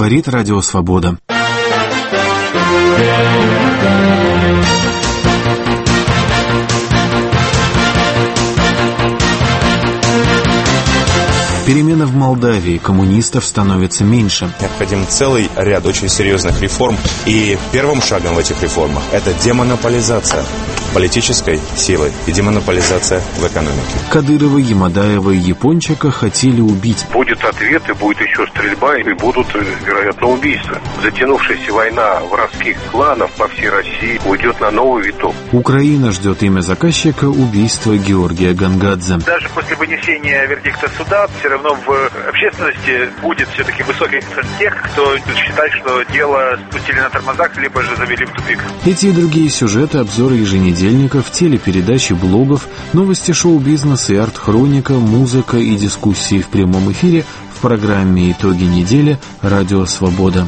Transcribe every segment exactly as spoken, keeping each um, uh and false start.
Говорит Радио Свобода. Перемены в Молдавии, коммунистов становится меньше. Необходим целый ряд очень серьезных реформ. И первым шагом в этих реформах – это демонополизация политической силы и демонополизация в экономике. Кадырова, Ямадаева и Япончика хотели убить. Будет ответ, и будет еще стрельба, и будут, вероятно, убийства. Затянувшаяся война воровских кланов по всей России уйдет на новый виток. Украина ждет имя заказчика убийства Георгия Гонгадзе. Даже после вынесения вердикта суда все равно в общественности будет все-таки высокий процент тех, кто считает, что дело спустили на тормозах, либо же завели в тупик. Эти и другие сюжеты, обзоры еженедельников, телепередачи, блогов, новости шоу-бизнеса и арт-хроника, музыка и дискуссии в прямом эфире в программе «Итоги недели» Радио Свобода.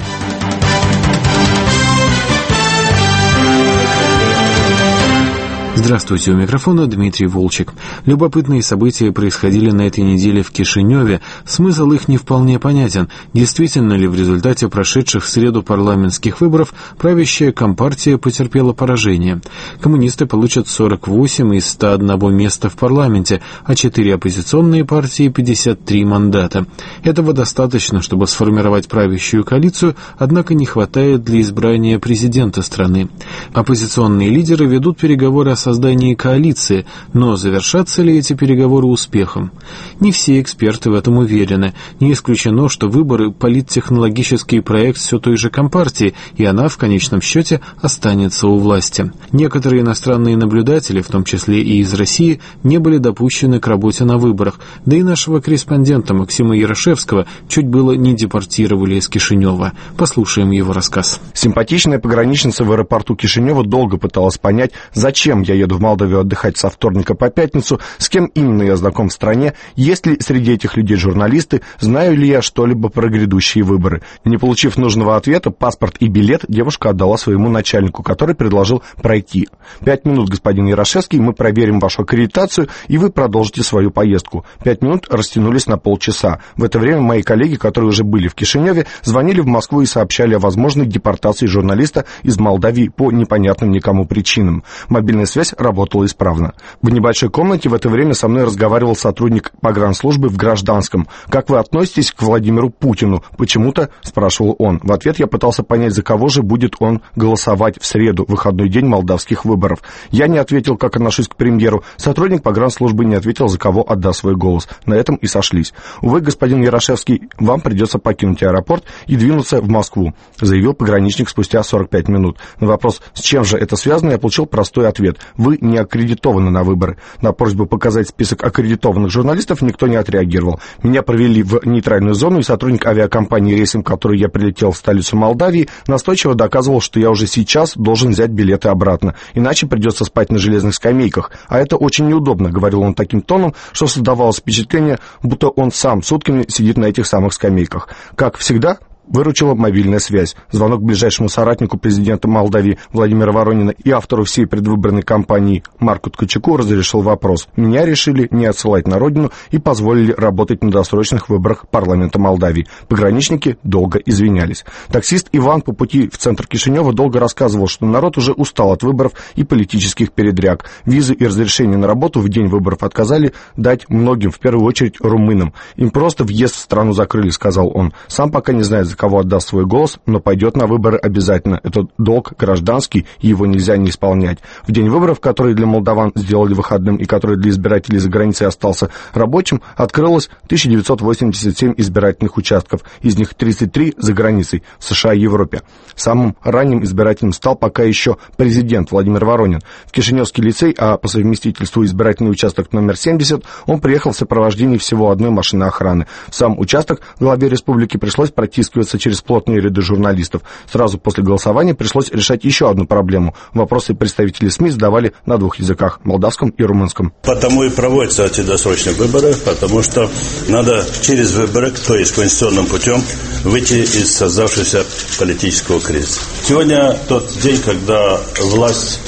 Здравствуйте, у микрофона Дмитрий Волчек. Любопытные события происходили на этой неделе в Кишиневе. Смысл их не вполне понятен. Действительно ли в результате прошедших в среду парламентских выборов правящая Компартия потерпела поражение? Коммунисты получат сорок восемь из ста одного места в парламенте, а четыре оппозиционные партии – пятьдесят три мандата. Этого достаточно, чтобы сформировать правящую коалицию, однако не хватает для избрания президента страны. Оппозиционные лидеры ведут переговоры о создании коалиции, но завершатся ли эти переговоры успехом? Не все эксперты в этом уверены. Не исключено, что выборы – политтехнологический проект все той же Компартии, и она в конечном счете останется у власти. Некоторые иностранные наблюдатели, в том числе и из России, не были допущены к работе на выборах, да и нашего корреспондента Максима Ярошевского чуть было не депортировали из Кишинева. Послушаем его рассказ. Симпатичная пограничница в аэропорту Кишинева долго пыталась понять, зачем я еду в Молдавию отдыхать со вторника по пятницу, с кем именно я знаком в стране, есть ли среди этих людей журналисты, знаю ли я что-либо про грядущие выборы. Не получив нужного ответа, паспорт и билет девушка отдала своему начальнику, который предложил пройти. Пять минут, господин Ярошевский, мы проверим вашу аккредитацию, и вы продолжите свою поездку. Пять минут растянулись на полчаса. В это время мои коллеги, которые уже были в Кишиневе, звонили в Москву и сообщали о возможной депортации журналиста из Молдавии по непонятным никому причинам. Мобильная связь работала исправно. В небольшой комнате в это время со мной разговаривал сотрудник погранслужбы в гражданском. «Как вы относитесь к Владимиру Путину?» «Почему-то?» – спрашивал он. В ответ я пытался понять, за кого же будет он голосовать в среду, выходной день молдавских выборов. Я не ответил, как отношусь к премьеру. Сотрудник погранслужбы не ответил, за кого отдаст свой голос. На этом и сошлись. «Увы, господин Ярошевский, вам придется покинуть аэропорт и двинуться в Москву», – заявил пограничник спустя сорок пять минут. На вопрос, с чем же это связано, я получил простой ответ. Вы не аккредитованы на выборы. На просьбу показать список аккредитованных журналистов никто не отреагировал. Меня провели в нейтральную зону, и сотрудник авиакомпании, рейсом в которой я прилетел в столицу Молдавии, настойчиво доказывал, что я уже сейчас должен взять билеты обратно, иначе придется спать на железных скамейках. А это очень неудобно, говорил он таким тоном, что создавалось впечатление, будто он сам сутками сидит на этих самых скамейках. Как всегда, выручила мобильная связь. Звонок ближайшему соратнику президента Молдавии Владимира Воронина и автору всей предвыборной кампании Марку Ткачуку разрешил вопрос. Меня решили не отсылать на родину и позволили работать на досрочных выборах парламента Молдавии. Пограничники долго извинялись. Таксист Иван по пути в центр Кишинева долго рассказывал, что народ уже устал от выборов и политических передряг. Визы и разрешения на работу в день выборов отказали дать многим, в первую очередь румынам. Им просто въезд в страну закрыли, сказал он. Сам пока не знает, за кого отдаст свой голос, но пойдет на выборы обязательно. Это долг гражданский, и его нельзя не исполнять. В день выборов, которые для молдаван сделали выходным и который для избирателей за границей остался рабочим, открылось тысяча девятьсот восемьдесят семь избирательных участков, из них тридцать три за границей, в США и Европе. Самым ранним избирателем стал пока еще президент Владимир Воронин. В Кишиневский лицей, а по совместительству избирательный участок номер семьдесят, он приехал в сопровождении всего одной машины охраны. В сам участок главе республики пришлось протискиваться через плотные ряды журналистов. Сразу после голосования пришлось решать еще одну проблему. Вопросы представителей СМИ задавали на двух языках – молдавском и румынском. Потому и проводятся эти досрочные выборы, потому что надо через выборы, то есть конституционным путем, выйти из создавшегося политического кризиса. Сегодня тот день, когда власть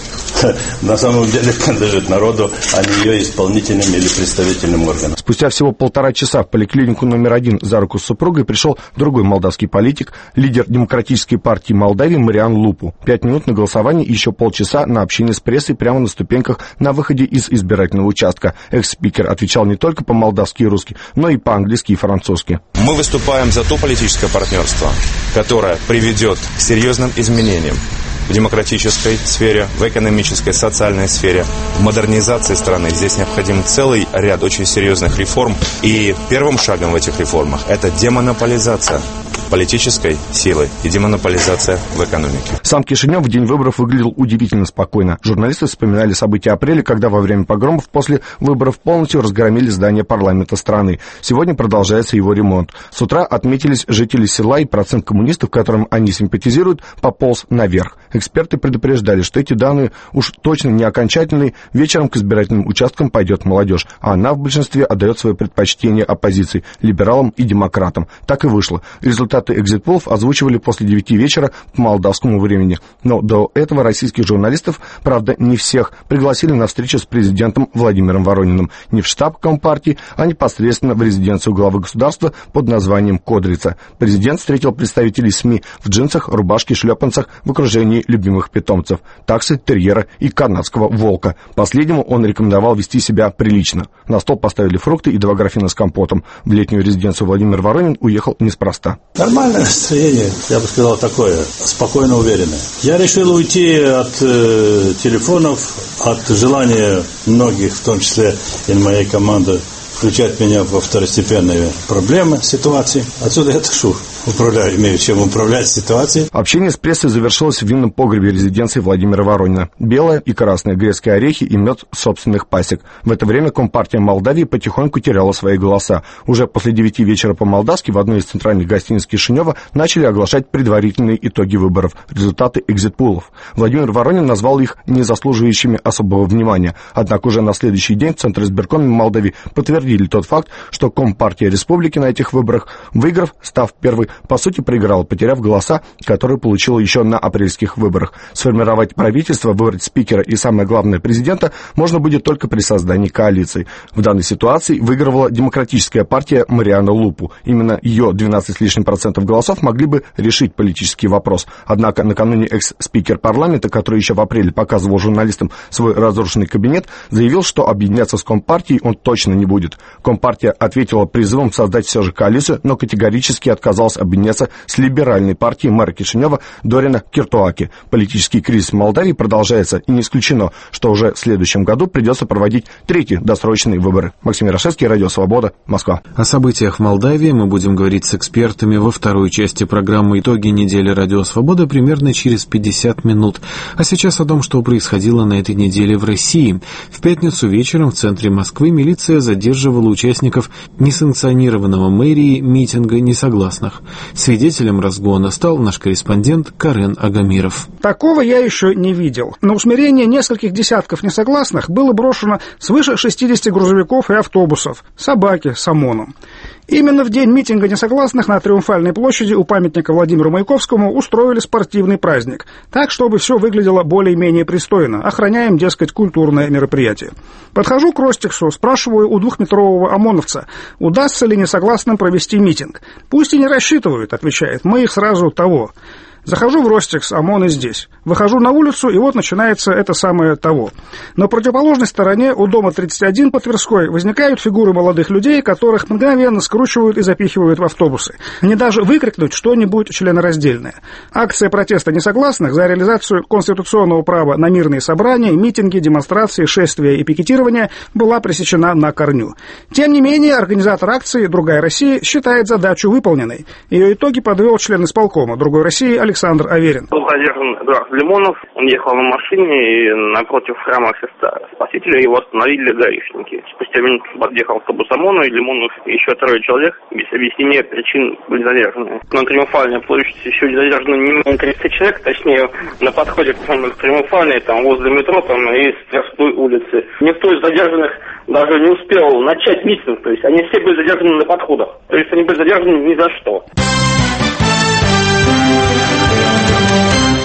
на самом деле принадлежит народу, а не ее исполнительным или представительным органам. Спустя всего полтора часа в поликлинику номер один за руку с супругой пришел другой молдавский политик, лидер Демократической партии Молдавии Мариан Лупу. Пять минут на голосование и еще полчаса на общение с прессой прямо на ступеньках на выходе из избирательного участка. Экс-спикер отвечал не только по-молдавски и русски, но и по-английски и французски. Мы выступаем за то политическое партнерство, которое приведет к серьезным изменениям в демократической сфере, в экономической, социальной сфере, в модернизации страны. Здесь необходим целый ряд очень серьезных реформ. И первым шагом в этих реформах это демонополизация политической силы и демонополизация в экономике. Сам Кишинев в день выборов выглядел удивительно спокойно. Журналисты вспоминали события апреля, когда во время погромов после выборов полностью разгромили здание парламента страны. Сегодня продолжается его ремонт. С утра отметились жители села, и процент коммунистов, которым они симпатизируют, пополз наверх. Эксперты предупреждали, что эти данные уж точно не окончательные. Вечером к избирательным участкам пойдет молодежь, а она в большинстве отдает свое предпочтение оппозиции, либералам и демократам. Так и вышло. Результаты экзит-полов озвучивали после девяти вечера по молдавскому времени. Но до этого российских журналистов, правда не всех, пригласили на встречу с президентом Владимиром Ворониным. Не в штаб Компартии, а непосредственно в резиденцию главы государства под названием Кодрица. Президент встретил представителей СМИ в джинсах, рубашке, шлепанцах в окружении любимых питомцев – таксы, терьера и канадского волка. Последнему он рекомендовал вести себя прилично. На стол поставили фрукты и два графина с компотом. В летнюю резиденцию Владимир Воронин уехал неспроста. Нормальное настроение, я бы сказал, такое, спокойно уверенное. Я решил уйти от э, телефонов, от желания многих, в том числе и моей команды, включать меня во второстепенные проблемы, ситуации. Отсюда я тошу. Управляю, имею чем управлять ситуацией. Общение с прессой завершилось в винном погребе резиденции Владимира Воронина. Белое и красное грецкие орехи и мед собственных пасек. В это время Компартия Молдавии потихоньку теряла свои голоса. Уже после девяти вечера по-молдавски в одной из центральных гостиниц Кишинева начали оглашать предварительные итоги выборов, результаты экзит-пулов. Владимир Воронин назвал их не заслуживающими особого внимания. Однако уже на следующий день в Центризбиркоме Молдавии подтвердили тот факт, что Компартия Республики на этих выборах, выиграв, став первой, по сути, проиграл, потеряв голоса, которые получила еще на апрельских выборах. Сформировать правительство, выбрать спикера и, самое главное, президента можно будет только при создании коалиции. В данной ситуации выигрывала демократическая партия Мариана Лупу. Именно ее двенадцать с лишним процентов голосов могли бы решить политический вопрос. Однако накануне экс-спикер парламента, который еще в апреле показывал журналистам свой разрушенный кабинет, заявил, что объединяться с Компартией он точно не будет. Компартия ответила призывом создать все же коалицию, но категорически отказалась объединяться с либеральной партией мэра Кишинева Дорина Киртуаки. Политический кризис в Молдавии продолжается, и не исключено, что уже в следующем году придется проводить третьи досрочные выборы. Максим Ярошевский, Радио Свобода, Москва. О событиях в Молдавии мы будем говорить с экспертами во второй части программы «Итоги недели Радио Свобода» примерно через пятьдесят минут. А сейчас о том, что происходило на этой неделе в России. В пятницу вечером в центре Москвы милиция задерживала участников несанкционированного мэрией митинга несогласных. Свидетелем разгона стал наш корреспондент Карен Агамиров. Такого я еще не видел. На усмирение нескольких десятков несогласных было брошено свыше шестидесяти грузовиков и автобусов, собаки с ОМОНом. Именно в день митинга несогласных на Триумфальной площади у памятника Владимиру Маяковскому устроили спортивный праздник, так, чтобы все выглядело более-менее пристойно. Охраняем, дескать, культурное мероприятие. Подхожу к Ростиксу, спрашиваю у двухметрового ОМОНовца, удастся ли несогласным провести митинг. Пусть и не рассчитывают, отвечает, мы их сразу того. Захожу в Ростикс, ОМОН и здесь. Выхожу на улицу, и вот начинается это самое того. На противоположной стороне, у дома тридцать один по Тверской, возникают фигуры молодых людей, которых мгновенно скручивают и запихивают в автобусы. Они даже выкрикнуть что-нибудь членораздельное. Акция протеста несогласных за реализацию конституционного права на мирные собрания, митинги, демонстрации, шествия и пикетирования была пресечена на корню. Тем не менее, организатор акции «Другая Россия» считает задачу выполненной. Ее итоги подвел член исполкома «Другой России» Александр Александр Аверин. Был задержан Эдуард Лимонов. Он ехал на машине, и напротив храма Христа Спасителя его остановили гаишники. Спустя минуту подъехал автобус ОМОНа, и Лимонов и еще трое человек без объяснения причин были задержаны. На Триумфальной площади еще задержано не менее тридцати человек, точнее, на подходе к Триумфальной, там, возле метро, там, и с Тверской улицы. Никто из задержанных даже не успел начать митинг, то есть они все были задержаны на подходах. То есть они были задержаны ни за что.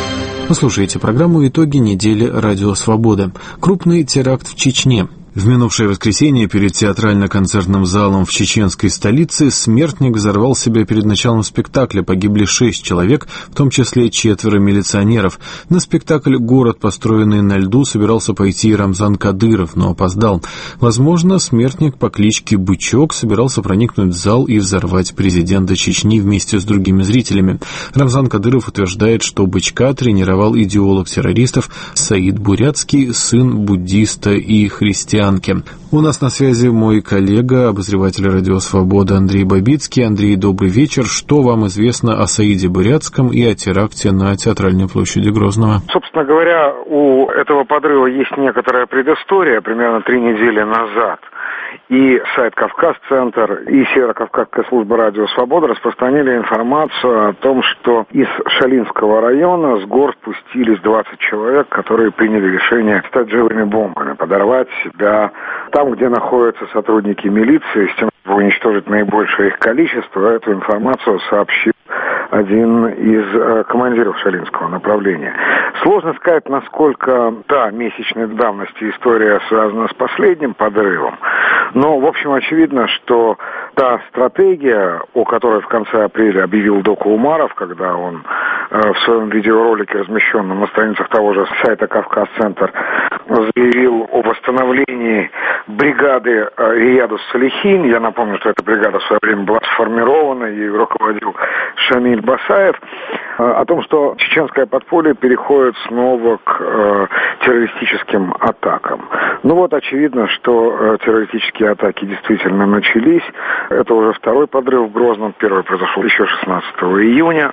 Вы слушаете программу «Итоги недели Радио Свобода». Крупный теракт в Чечне. В минувшее воскресенье перед театрально-концертным залом в чеченской столице смертник взорвал себя перед началом спектакля. Погибли шесть человек, в том числе четверо милиционеров. На спектакль «Город, построенный на льду» собирался пойти Рамзан Кадыров, но опоздал. Возможно, смертник по кличке Бычок собирался проникнуть в зал и взорвать президента Чечни вместе с другими зрителями. Рамзан Кадыров утверждает, что Бычка тренировал идеолог террористов Саид Бурятский, сын буддиста и христианки. У нас на связи мой коллега, обозреватель «Радио Свобода» Андрей Бабицкий. Андрей, добрый вечер. Что вам известно о Саиде Бурятском и о теракте на Театральной площади Грозного? Собственно говоря, у этого подрыва есть некоторая предыстория, примерно три недели назад. И сайт «Кавказ-центр», и Северо-Кавказская служба «Радио Свобода» распространили информацию о том, что из Шалинского района с гор спустились двадцать человек, которые приняли решение стать живыми бомбами, подорвать себя там, где находятся сотрудники милиции, с тем, чтобы уничтожить наибольшее их количество. Эту информацию сообщил один из э, командиров Шалинского направления. Сложно сказать, насколько та месячной давности история связана с последним подрывом, но, в общем, очевидно, что та стратегия, о которой в конце апреля объявил Доку Умаров, когда он э, в своем видеоролике, размещенном на страницах того же сайта «Кавказ-центр», заявил о восстановлении бригады э, Риядус Салихин. Я напомню, что эта бригада в свое время была сформирована, ею руководил Шамиль Басаев, э, о том, что чеченское подполье переходит снова к э, террористическим атакам. Ну вот, очевидно, что э, террористические атаки действительно начались. Это уже второй подрыв в Грозном. Первый произошел еще шестнадцатого июня.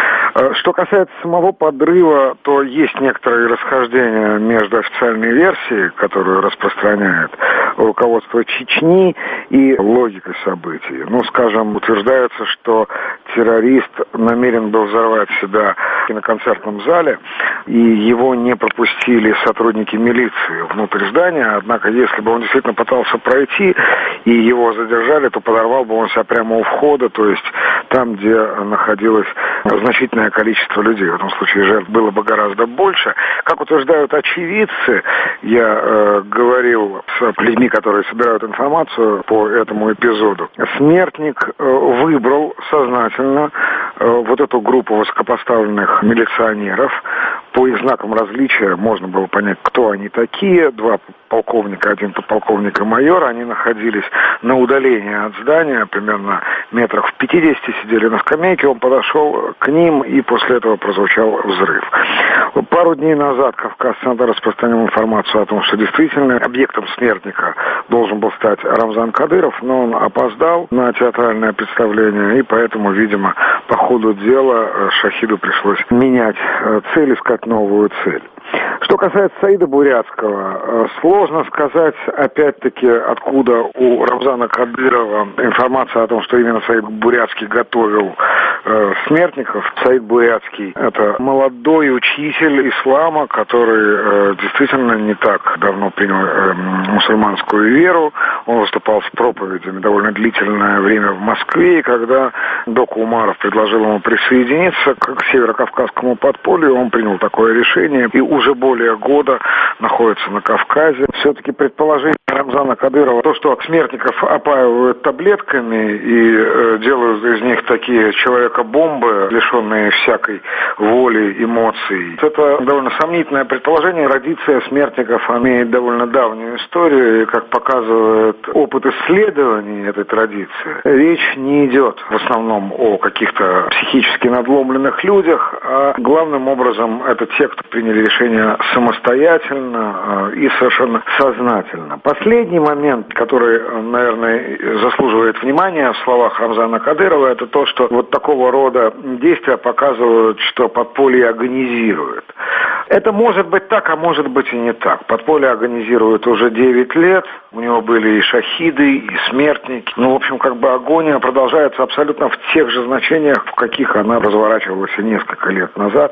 Что касается самого подрыва, то есть некоторые расхождения между официальной версией, которую распространяет руководство Чечни, и логикой событий. Ну, скажем, утверждается, что террорист намерен был взорвать себя на концертном зале, и его не пропустили сотрудники милиции внутрь здания. Однако, если бы он действительно пытался пройти, и его задержали, то подорвал бы он себя прямо у входа, то есть там, где находилось значительное количество людей. В этом случае жертв было бы гораздо больше. Как утверждают очевидцы, я э, говорил с людьми, которые собирают информацию по этому эпизоду, смертник э, выбрал сознательно э, вот эту группу высокопоставленных милиционеров. По их знакам различия можно было понять, кто они такие. Два полковника, один подполковник и майор. Они находились на удалении от здания, примерно метрах в пятидесяти, сидели на скамейке. Он подошел к ним, и после этого прозвучал взрыв. Пару дней назад Кавказ-центр распространил информацию о том, что действительно объектом смертника должен был стать Рамзан Кадыров, но он опоздал на театральное представление, и поэтому, видимо, по ходу дела шахиду пришлось менять цель, искать новую цель. Что касается Саида Бурятского, сложно сказать, опять-таки, откуда у Рамзана Кадырова информация о том, что именно Саид Бурятский готовил э, смертников. Саид Бурятский – это молодой учитель ислама, который э, действительно не так давно принял э, мусульманскую веру. Он выступал с проповедями довольно длительное время в Москве, и когда Доку Умаров предложил ему присоединиться к северокавказскому подполью, он принял такое решение и уже более года находится на Кавказе. Все-таки предположение Рамзана Кадырова, то, что смертников опаивают таблетками и э, делают из них такие человека-бомбы, лишенные всякой воли, эмоций, это довольно сомнительное предположение. Традиция смертников имеет довольно давнюю историю, и, как показывает опыт исследований этой традиции, речь не идет в основном о каких-то психически надломленных людях, а главным образом это те, кто приняли решение самостоятельно и совершенно сознательно. Последний момент, который, наверное, заслуживает внимания в словах Рамзана Кадырова, это то, что вот такого рода действия показывают, что подполье агонизирует. Это может быть так, а может быть и не так. Подполье агонизирует уже девять лет, у него были и шахиды, и смертники. Ну, в общем, как бы агония продолжается абсолютно в тех же значениях, в каких она разворачивалась и несколько лет назад.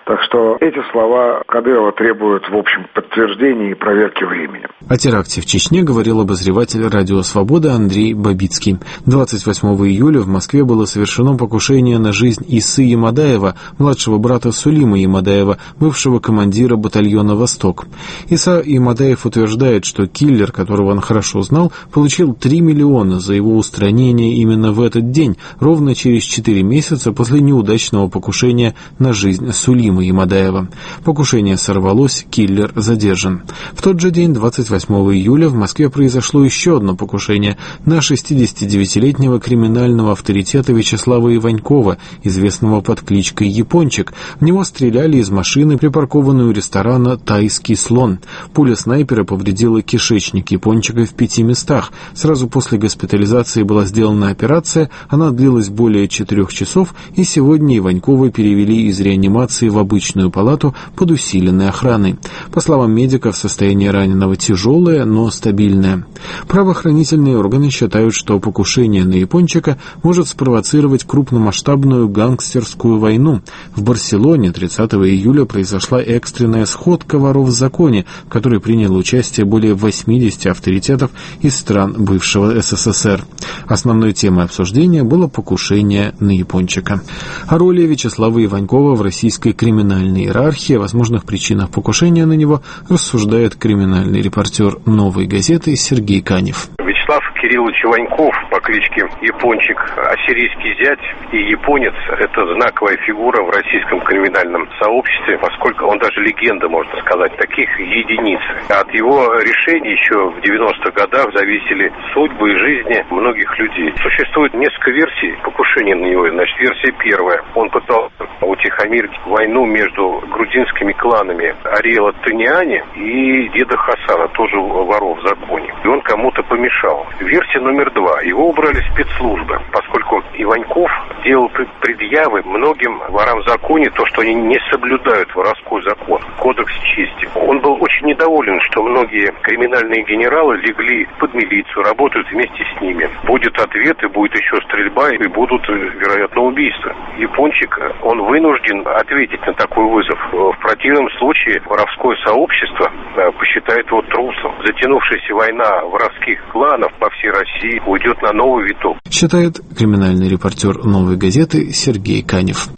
Так что эти слова Кадырова требуют, в общем, подтверждения и проверки временем. О теракте в Чечне говорил обозреватель «Радио Свобода» Андрей Бабицкий. двадцать восьмого июля в Москве было совершено покушение на жизнь Исы Ямадаева, младшего брата Сулима Ямадаева, бывшего командира батальона «Восток». Иса Ямадаев утверждает, что киллер, которого он хорошо знал, получил три миллиона за его устранение именно в этот день, ровно через четыре месяца после неудачного покушения на жизнь Сулима Ямадаева. Покушение сорвалось, киллер задержан. В тот же день, двадцать восьмого июля, в Москве произошло еще одно покушение на шестидесятидевятилетнего криминального авторитета Вячеслава Иванькова, известного под кличкой Япончик. В него стреляли из машины, припаркованной у ресторана «Тайский слон». Пуля снайпера повредила кишечник Япончика в пяти местах. Сразу после госпитализации была сделана операция, она длилась более четырех часов, и сегодня Иванькова перевели из реанимации в обычную палату под усиленной охраной. По словам медиков, состояние раненого тяжелое, но стабильное. Правоохранительные органы считают, что покушение на Япончика может спровоцировать крупномасштабную гангстерскую войну. В Барселоне тридцатого июля произошла экстренная сходка воров в законе, в которой приняло участие более восьмидесяти авторитетов из стран бывшего СССР. Основной темой обсуждения было покушение на Япончика. О роли Вячеслава Иванькова в российской криминальной иерархии, о возможных причинах покушения на него рассуждает криминальный репортер «Новой газеты» Сергей Канев. Вячеслав Кириллович Иваньков по кличке Япончик, ассирийский зять и японец – это знаковая фигура в российском криминальном сообществе, поскольку он даже легенда, можно сказать, таких единиц. От его решений еще в девяностых годах зависели судьбы и жизни многих людей. Существует несколько версий покушения на него. Значит, версия первая. Он пытался утихомирить войну между грузинскими кланами Ариэла Таниани и деда Хасана, тоже воров в законе. И он кому-то помешал. Версия номер два. Его убрали спецслужбы, поскольку Иваньков делал предъявы многим ворам в законе, то, что они не соблюдают воровской закон, кодекс чести. Он был очень недоволен, что многие криминальные генералы легли под милицию, работают вместе с ними. Будет ответ, и будет еще стрельба, и будут, вероятно, убийства. Япончик, он вынужден ответить на такой вызов. В противном случае воровское сообщество посчитает его трусом. Затянувшаяся война воровских кланов по всей России уйдет на новый виток. Считает криминальный репортер «Новой газеты» Сергей Канев.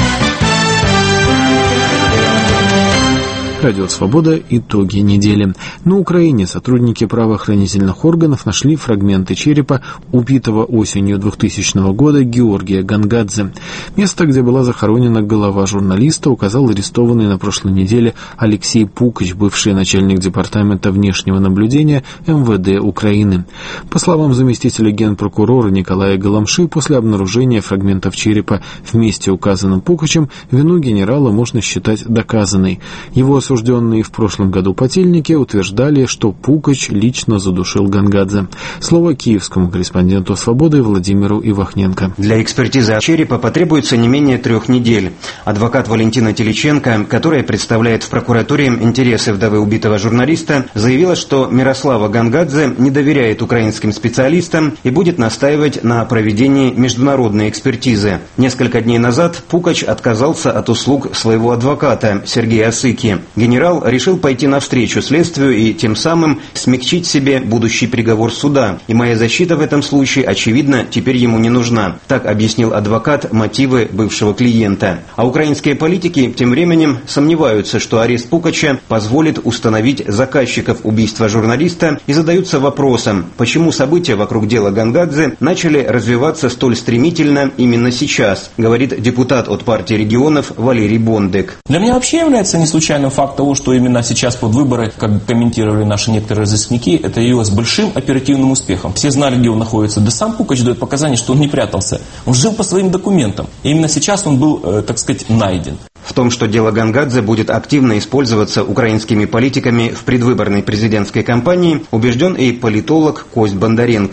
Радио «Свобода». Итоги недели. На Украине сотрудники правоохранительных органов нашли фрагменты черепа убитого осенью двухтысячного года Георгия Гангадзе. Место, где была захоронена голова журналиста, указал арестованный на прошлой неделе Алексей Пукач, бывший начальник департамента внешнего наблюдения эм вэ дэ Украины. По словам заместителя генпрокурора Николая Галамши, после обнаружения фрагментов черепа в месте, указанном Пукачем, вину генерала можно считать доказанной. Его осужденные в прошлом году потельники утверждали, что Пукач лично задушил Гангадзе. Слово киевскому корреспонденту «Свободы» Владимиру Ивахненко. Для экспертизы черепа потребуется не менее трех недель. Адвокат Валентина Теличенко, которая представляет в прокуратуре интересы вдовы убитого журналиста, заявила, что Мирослава Гангадзе не доверяет украинским специалистам и будет настаивать на проведении международной экспертизы. Несколько дней назад Пукач отказался от услуг своего адвоката Сергея Осыки. Генерал решил пойти навстречу следствию и тем самым смягчить себе будущий приговор суда. И моя защита в этом случае, очевидно, теперь ему не нужна. Так объяснил адвокат мотивы бывшего клиента. А украинские политики тем временем сомневаются, что арест Пукача позволит установить заказчиков убийства журналиста и задаются вопросом, почему события вокруг дела Гангадзе начали развиваться столь стремительно именно сейчас, говорит депутат от партии регионов Валерий Бондек. Для меня вообще является не случайным факт того, что именно сейчас под выборы, как комментировали наши некоторые разыскники, это явилось большим оперативным успехом. Все знали, где он находится. Да сам Пукач дает показания, что он не прятался. Он жил по своим документам. И именно сейчас он был, э, так сказать, найден. В том, что дело Гангадзе будет активно использоваться украинскими политиками в предвыборной президентской кампании, убежден и политолог Кость Бондаренко.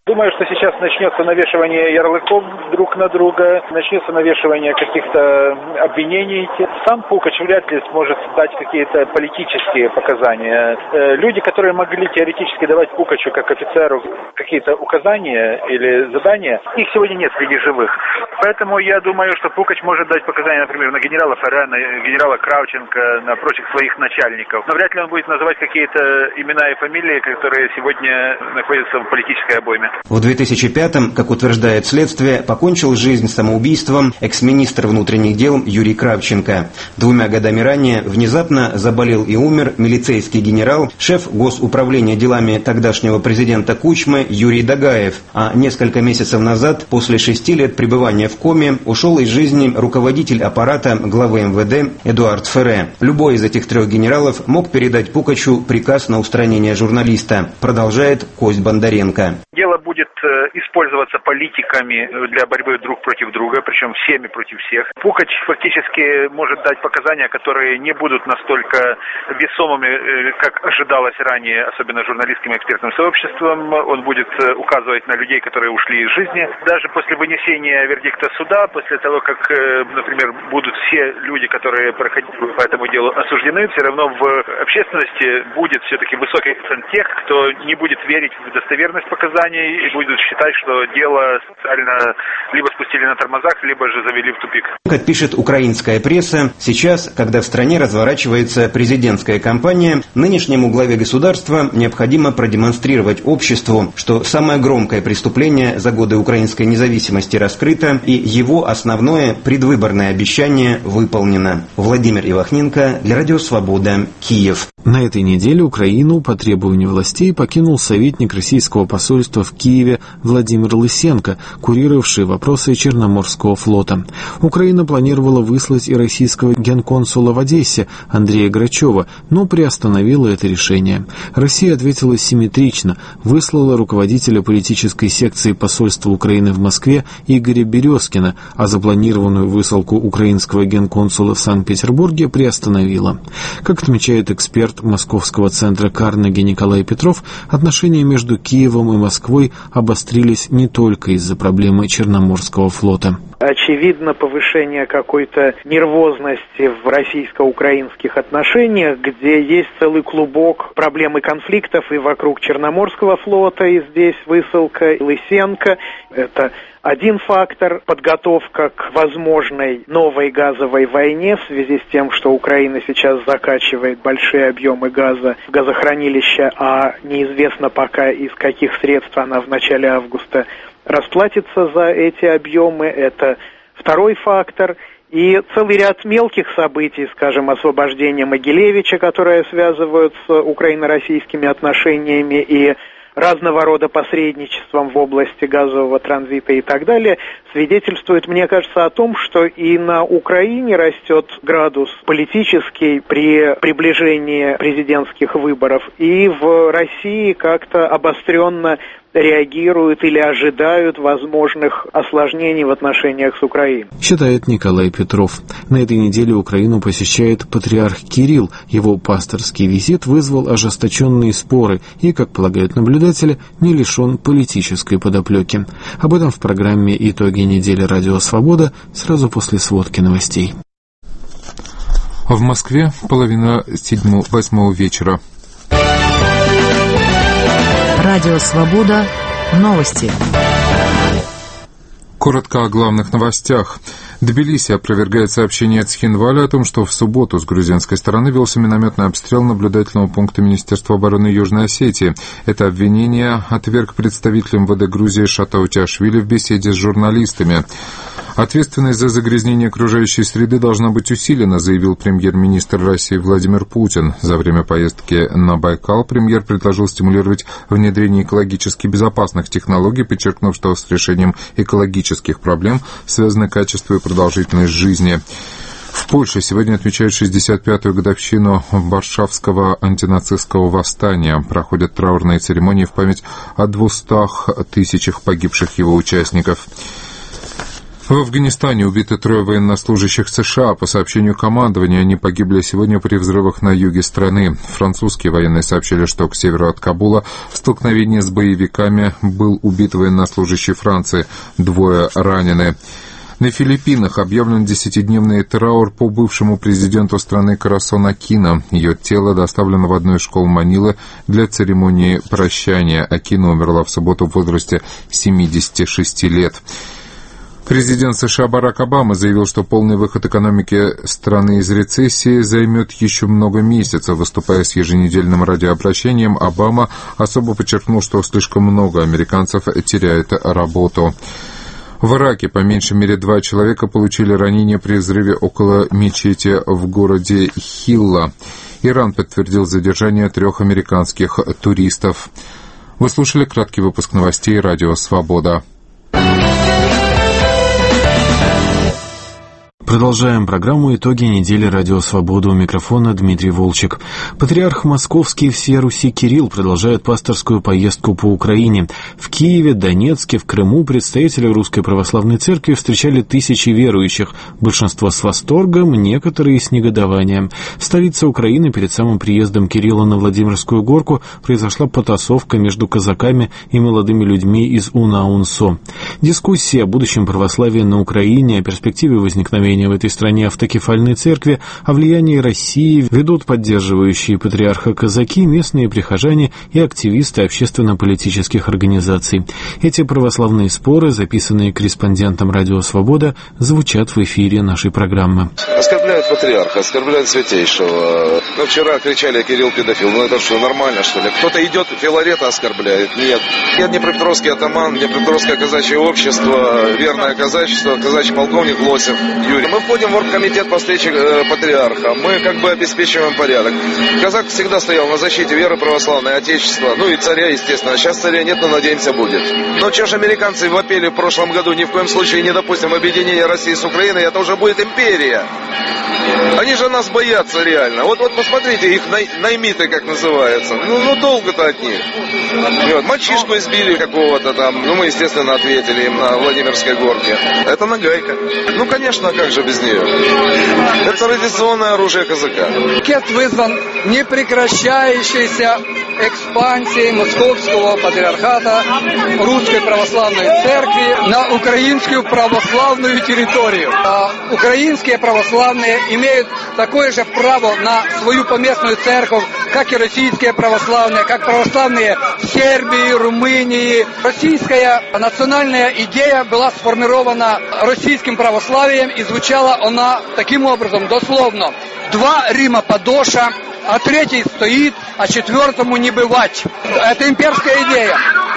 Думаю, что сейчас начнется навешивание ярлыков друг на друга, начнется навешивание каких-то обвинений. Сам Пукач вряд ли сможет дать какие-то политические показания. Люди, которые могли теоретически давать Пукачу как офицеру какие-то указания или задания, их сегодня нет среди живых. Поэтому я думаю, что Пукач может дать показания, например, на генерала Ферре, на генерала Кравченко, на прочих своих начальников. Но вряд ли он будет называть какие-то имена и фамилии, которые сегодня находятся в политической обойме. В две тысячи пятом, как утверждает следствие, покончил жизнь самоубийством экс-министр внутренних дел Юрий Кравченко. Двумя годами ранее внезапно заболел и умер милицейский генерал, шеф Госуправления делами тогдашнего президента Кучмы Юрий Дагаев. А несколько месяцев назад, после шести лет пребывания в коме, ушел из жизни руководитель аппарата главы эм вэ дэ Эдуард Ферре. Любой из этих трех генералов мог передать Пукачу приказ на устранение журналиста, продолжает Кость Бондаренко. Дело будет использоваться политиками для борьбы друг против друга, причем всеми против всех. Пукач фактически может дать показания, которые не будут настолько весомыми, как ожидалось ранее, особенно журналистским экспертным сообществом. Он будет указывать на людей, которые ушли из жизни. Даже после вынесения вердикта суда, после того, как, например, будут все люди, которые проходили по этому делу, осуждены, все равно в общественности будет все-таки высокий процент тех, кто не будет верить в достоверность показаний и будет считать, что дело специально либо спустили на тормозах, либо же завели в тупик. Как пишет украинская пресса, сейчас, когда в стране разворачивается президентская кампания, нынешнему главе государства необходимо продемонстрировать обществу, что самое громкое преступление за годы украинской независимости раскрыто, и его основное предвыборное обещание выполнено. Владимир Ивахненко для Радио Свобода, Киев. На этой неделе Украину по требованию властей покинул советник российского посольства в Киеве Владимир Лысенко, курировавший вопросы Черноморского флота. Украина планировала выслать и российского генконсула в Одессе Андрея Грачева, но приостановила это решение. Россия ответила симметрично, выслала руководителя политической секции посольства Украины в Москве Игоря Березкина, а запланированную высылку украинского генконсула в Санкт-Петербурге приостановила. Как отмечает эксперт Московского центра Карнеги Николай Петров, отношения между Киевом и Москвой обострились не только из-за проблемы Черноморского флота. Очевидно, повышение какой-то нервозности в российско-украинских отношениях, где есть целый клубок проблем и конфликтов и вокруг Черноморского флота, и здесь высылка Лысенко. Это один фактор. Подготовка к возможной новой газовой войне в связи с тем, что Украина сейчас закачивает большие объемы газа в газохранилище, а неизвестно пока из каких средств она в начале августа расплатится за эти объемы. Это второй фактор. И целый ряд мелких событий, скажем, освобождение Могилевича, которые связывают с украино-российскими отношениями и разного рода посредничеством в области газового транзита и так далее, свидетельствует, мне кажется, о том, что и на Украине растет градус политический при приближении президентских выборов, и в России как-то обостренно реагируют или ожидают возможных осложнений в отношениях с Украиной. Считает Николай Петров. На этой неделе Украину посещает патриарх Кирилл. Его пасторский визит вызвал ожесточенные споры и, как полагают наблюдатели, не лишен политической подоплеки. Об этом в программе «Итоги недели Радио Свобода» сразу после сводки новостей. В Москве половина седьмого, восьмого вечера. Радио Свобода. Новости. Коротко о главных новостях. Тбилиси опровергает сообщение Цхинваля о том, что в субботу с грузинской стороны велся минометный обстрел наблюдательного пункта Министерства обороны Южной Осетии. Это обвинение отверг представитель эм вэ дэ Грузии Шатаутиашвили в беседе с журналистами. Ответственность за загрязнение окружающей среды должна быть усилена, заявил премьер-министр России Владимир Путин. За время поездки на Байкал премьер предложил стимулировать внедрение экологически безопасных технологий, подчеркнув, что с решением экологических проблем связано качество и продолжительность жизни. В Польше сегодня отмечают шестьдесят пятую годовщину Варшавского антинацистского восстания. Проходят траурные церемонии в память о двухстах тысячах погибших его участников. В Афганистане убиты трое военнослужащих США. По сообщению командования, они погибли сегодня при взрывах на юге страны. Французские военные сообщили, что к северу от Кабула в столкновении с боевиками был убит военнослужащий Франции. Двое ранены. На Филиппинах объявлен десятидневный траур по бывшему президенту страны Карасон Акино. Ее тело доставлено в одну из школ Манилы для церемонии прощания. Акино умерла в субботу в возрасте семидесяти шести лет. Президент США Барак Обама заявил, что полный выход экономики страны из рецессии займет еще много месяцев. Выступая с еженедельным радиообращением, Обама особо подчеркнул, что слишком много американцев теряют работу. В Ираке по меньшей мере два человека получили ранения при взрыве около мечети в городе Хилла. Иран подтвердил задержание трех американских туристов. Вы слушали краткий выпуск новостей «Радио Свобода». Продолжаем программу «Итоги недели Радио Свобода». У микрофона Дмитрий Волчек. Патриарх Московский всея Руси Кирилл продолжает пасторскую поездку по Украине. В Киеве, Донецке, в Крыму представители Русской Православной Церкви встречали тысячи верующих, большинство с восторгом, некоторые с негодованием. В столице Украины перед самым приездом Кирилла на Владимирскую горку произошла потасовка между казаками и молодыми людьми из УНАУНСО. Дискуссии о будущем православия на Украине, о перспективе возникновения в этой стране автокефальной церкви, о влиянии России ведут поддерживающие патриарха казаки, местные прихожане и активисты общественно-политических организаций. Эти православные споры, записанные корреспондентом «Радио Свобода», звучат в эфире нашей программы. Оскорбляют патриарха, оскорбляют святейшего. Ну, вчера кричали: Кирилл педофил. Ну, это что, нормально, что ли? Кто-то идет, Филарета оскорбляет. Нет. Я Днепропетровский атаман, Днепропетровское казачье общество, верное казачество, казачий полковник Лосев Юрий. Мы входим в оргкомитет по встрече э, патриарха. Мы как бы обеспечиваем порядок. Казак всегда стоял на защите веры православной, отечества, ну и царя, естественно. Сейчас царя нет, но, надеемся, будет. Но чё ж американцы вопили в прошлом году: ни в коем случае не допустим объединения России с Украиной, это уже будет империя. Они же нас боятся реально. Вот, вот посмотрите, их най, наймиты, как называется. Ну, ну долго-то от них. Вот, мальчишку избили какого-то там. Ну, мы, естественно, ответили им на Владимирской горке. Это нагайка. Ну, конечно, как же без нее? Это традиционное оружие казака. Пикет вызван непрекращающейся экспансией Московского патриархата Русской Православной Церкви на украинскую православную территорию. А украинские православные имеют такое же право на свою поместную церковь, как и российские православные, как православные в Сербии, Румынии. Российская национальная идея была сформирована российским православием, и звучала она таким образом, дословно: два Рима подоша, а третий стоит, а четвертому не бывать. Это имперская идея.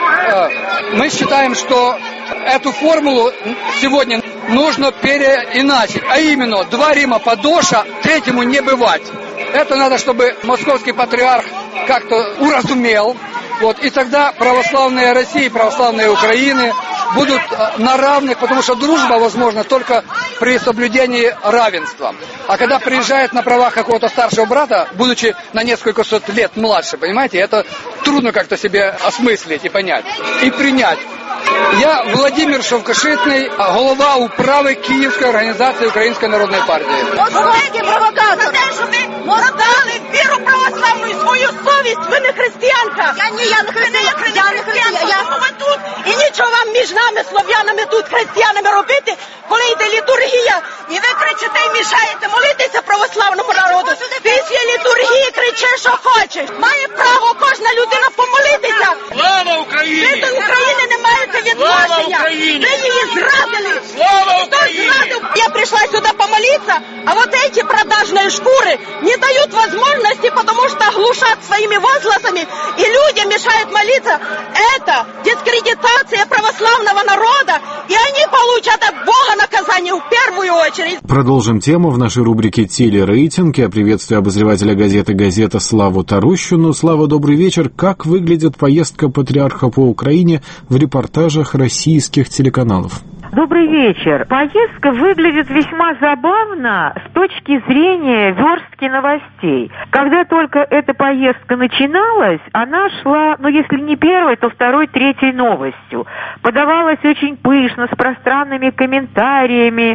Мы считаем, что эту формулу сегодня нужно переиначить, а именно два Рима подоша, третьему не бывать. Это надо, чтобы московский патриарх как-то уразумел. Вот, и тогда православная Россия и православная Украины будут на равных, потому что дружба возможна только при соблюдении равенства. А когда приезжает на правах какого-то старшего брата, будучи на несколько сот лет младше, понимаете, это трудно как-то себе осмыслить и понять, и принять. Я Владимир Шовкошитний, голова управи Київської організації Української народної партії. Московські провокатори, що ви продали віру православну і свою совість, ви не християнка. Я не, я не християнка, я не християнка. Я ви тут, і нічого вам між нами, слов'янами, тут, християнами робити, коли йде літургія, і ви кричите і мішаєте молитися православному народу. Після літургії кричи, що хочеш. Має право кожна людина помолитися. Слава Україні! Ви до України не маєте відношення. Ви її зрадили. Слава Україні! Я пришла сюда помолиться, а вот эти продажные шкуры не дают возможности, потому что глушат своими возгласами, и людям мешают молиться. Это дискредитация православного народа, и они получат от Бога наказание в первую очередь. Продолжим тему в нашей рубрике «Телерейтинг». Я приветствую обозревателя газеты «Газета» Славу Тарущину. Слава, добрый вечер. Как выглядит поездка патриарха по Украине в репортажах российских телеканалов? Добрый вечер. Поездка выглядит весьма забавно с точки зрения верстки новостей. Когда только эта поездка начиналась, она шла, ну если не первой, то второй, третьей новостью. Подавалась очень пышно, с пространными комментариями.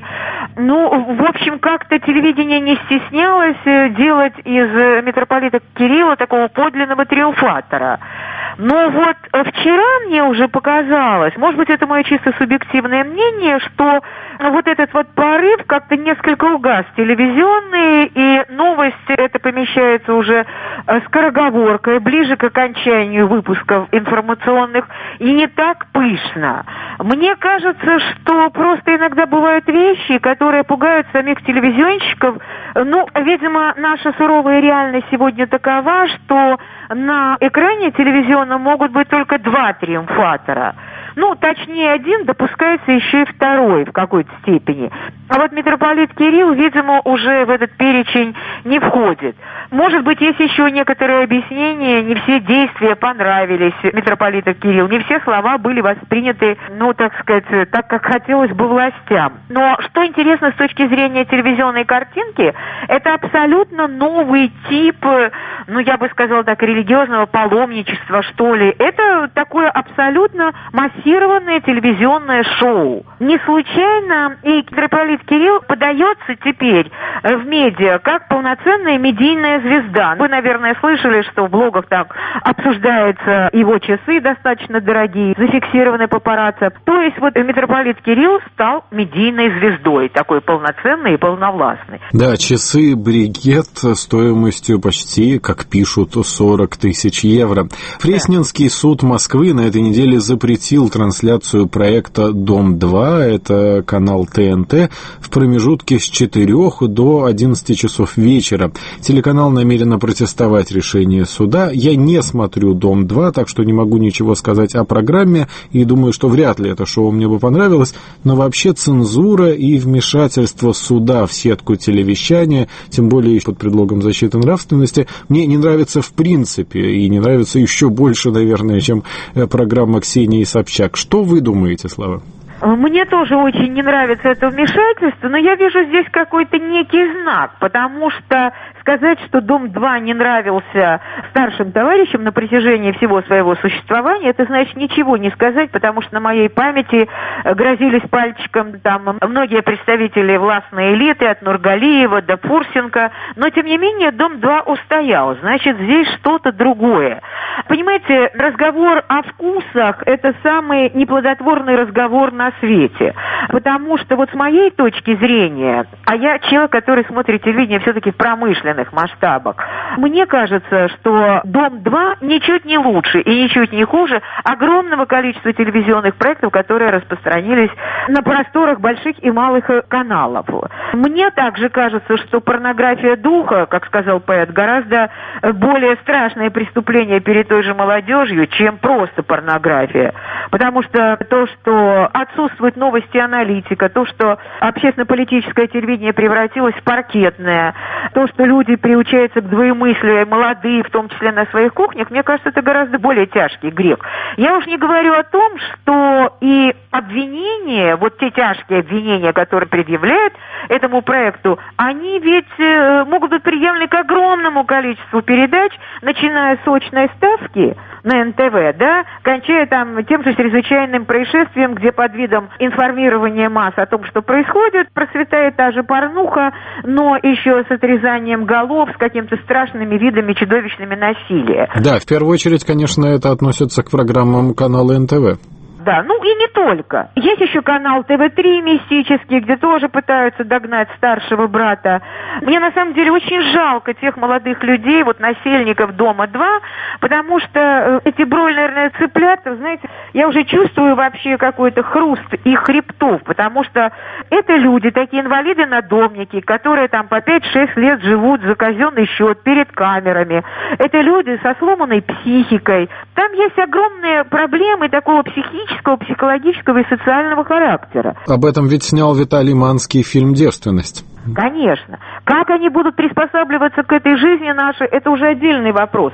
Ну, в общем, как-то телевидение не стеснялось делать из митрополита Кирилла такого подлинного триумфатора. Но вот вчера мне уже показалось, может быть, это мое чисто субъективное мнение, что вот этот вот порыв как-то несколько угас телевизионный, и новости это помещается уже скороговоркой, ближе к окончанию выпусков информационных, и не так пышно. Мне кажется, что просто иногда бывают вещи, которые пугают самих телевизионщиков. Ну, видимо, наша суровая реальность сегодня такова, что на экране телевизионном могут быть только два триумфатора. Ну, точнее, один, допускается еще и второй в какой-то степени. А вот митрополит Кирилл, видимо, уже в этот перечень не входит. Может быть, есть еще некоторые объяснения, не все действия понравились митрополиту Кириллу, не все слова были восприняты, ну, так сказать, так, как хотелось бы властям. Но что интересно с точки зрения телевизионной картинки, это абсолютно новый тип, ну, я бы сказала так, религиозного паломничества, что ли. Это такое абсолютно массированное телевизионное шоу. Не случайно и митрополит Кирилл подается теперь в медиа как полноценная медийная звезда. Вы, наверное, слышали, что в блогах так обсуждаются его часы достаточно дорогие, зафиксированные папарацци. То есть вот митрополит Кирилл стал медийной звездой, такой полноценной и полновластной. Да, часы бригет стоимостью почти, как пишут, сорок тысяч евро. Пресненский суд Москвы на этой неделе запретил трансляцию проекта «Дом-два», это канал Т Н Т, в промежутке с четырёх до одиннадцати часов вечера. Телеканал намерен протестовать решение суда. Я не смотрю «Дом-два», так что не могу ничего сказать о программе, и думаю, что вряд ли это шоу мне бы понравилось, но вообще цензура и вмешательство суда в сетку телевещания, тем более под предлогом защиты нравственности, мне не нравится в принципе, и не нравится еще больше, наверное, чем программа Ксении Собчак. Что вы думаете, Слава? Мне тоже очень не нравится это вмешательство, но я вижу здесь какой-то некий знак, потому что сказать, что «Дом-два» не нравился старшим товарищам на протяжении всего своего существования, это значит ничего не сказать, потому что на моей памяти грозились пальчиком там многие представители властной элиты, от Нургалиева до Фурсенко, но тем не менее «Дом-два» устоял, значит здесь что-то другое. Понимаете, разговор о вкусах – это самый неплодотворный разговор на свете, потому что вот с моей точки зрения, а я человек, который смотрит телевидение все-таки в промышленных масштабах, мне кажется, что «Дом-два» ничуть не лучше и ничуть не хуже огромного количества телевизионных проектов, которые распространились на просторах больших и малых каналов. Мне также кажется, что порнография духа, как сказал поэт, гораздо более страшное преступление перед той же молодежью, чем просто порнография. Потому что то, что отсутствует новости и аналитика, то, что общественно-политическое телевидение превратилось в паркетное, то, что люди приучаются к двоемыслию, молодые, в том числе на своих кухнях, мне кажется, это гораздо более тяжкий грех. Я уж не говорю о том, что и обвинения, вот те тяжкие обвинения, которые предъявляют этому проекту, они ведь э, могут быть предъявлены к огромному количеству передач, начиная с очной ставки на эн тэ вэ, да, кончая там тем же чрезвычайным происшествием, где под видом информирования масс о том, что происходит, процветает та же порнуха, но еще с отрезанием голов, с какими-то страшными видами чудовищными насилия. Да, в первую очередь, конечно, это относится к программам канала эн тэ вэ. Да, ну и не только. Есть еще канал тэ вэ три мистический, где тоже пытаются догнать старшего брата. Мне на самом деле очень жалко тех молодых людей, вот насельников «Дома-два», потому что эти бройлерные цыплята, знаете, я уже чувствую вообще какой-то хруст их хребтов, потому что это люди, такие инвалиды-надомники, которые там по пять-шесть лет живут за казенный счет перед камерами. Это люди со сломанной психикой. Там есть огромные проблемы такого психического, психологического и социального характера. Об этом ведь снял Виталий Манский фильм «Девственность». Конечно. Как они будут приспосабливаться к этой жизни нашей, это уже отдельный вопрос.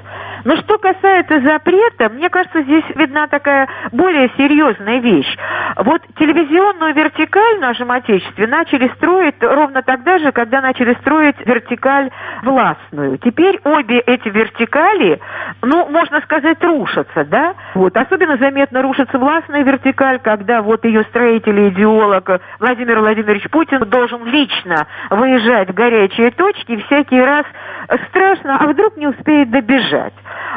Но что касается запрета, мне кажется, здесь видна такая более серьезная вещь. Вот телевизионную вертикаль в нашем Отечестве начали строить ровно тогда же, когда начали строить вертикаль властную. Теперь обе эти вертикали, ну, можно сказать, рушатся, да? Вот. Особенно заметно рушится властная вертикаль, когда вот ее строитель и идеолог Владимир Владимирович Путин должен лично выезжать в горячие точки, и всякий раз страшно, а вдруг не успеет добежать.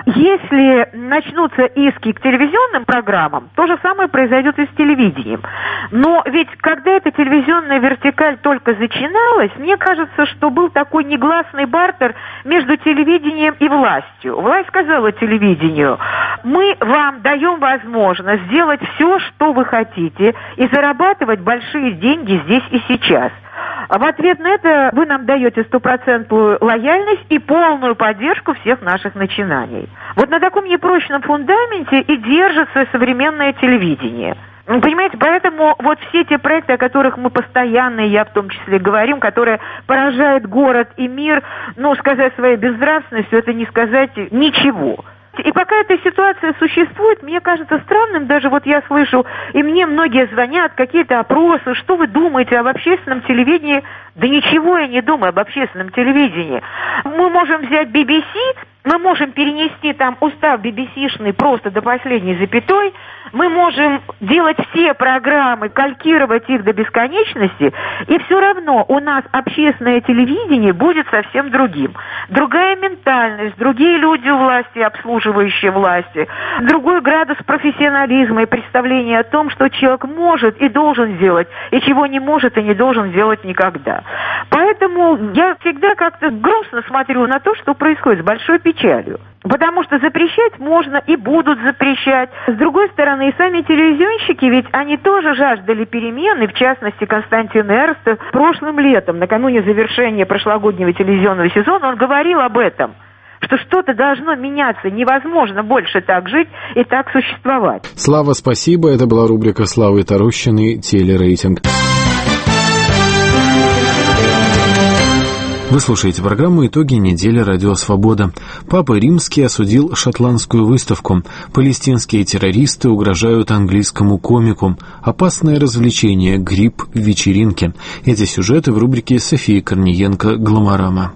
Если начнутся иски к телевизионным программам, то же самое произойдет и с телевидением. Но ведь когда эта телевизионная вертикаль только начиналась, мне кажется, что был такой негласный бартер между телевидением и властью. Власть сказала телевидению: мы вам даем возможность сделать все, что вы хотите, и зарабатывать большие деньги здесь и сейчас. А в ответ на это вы нам даете стопроцентную лояльность и полную поддержку всех наших начинаний. Вот на таком непрочном фундаменте и держится современное телевидение. Понимаете, поэтому вот все те проекты, о которых мы постоянно, и я в том числе, говорим, которые поражают город и мир, ну, сказать своей безнравственностью, это не сказать ничего. И пока эта ситуация существует, мне кажется странным, даже вот я слышу, и мне многие звонят, какие-то опросы, что вы думаете об общественном телевидении? Да ничего я не думаю об общественном телевидении. Мы можем взять би би си, мы можем перенести там устав би би си-шный просто до последней запятой, мы можем делать все программы, калькировать их до бесконечности, и все равно у нас общественное телевидение будет совсем другим. Другая ментальность, другие люди у власти, обслуживающие власти, другой градус профессионализма и представления о том, что человек может и должен сделать, и чего не может и не должен делать никогда. Поэтому я всегда как-то грустно смотрю на то, что происходит, с большой печалью. Потому что запрещать можно и будут запрещать. С другой стороны, и сами телевизионщики, ведь они тоже жаждали перемен, и в частности Константин Эрстов прошлым летом, накануне завершения прошлогоднего телевизионного сезона, он говорил об этом, что что-то должно меняться, невозможно больше так жить и так существовать. Слава, спасибо. Это была рубрика Славы Тарущиной «Телерейтинг». Вы слушаете программу «Итоги недели. Радио Свобода». Папа Римский осудил шотландскую выставку. Палестинские террористы угрожают английскому комику. Опасное развлечение. Грипп в вечеринке. Эти сюжеты в рубрике Софии Корниенко «Гламорама».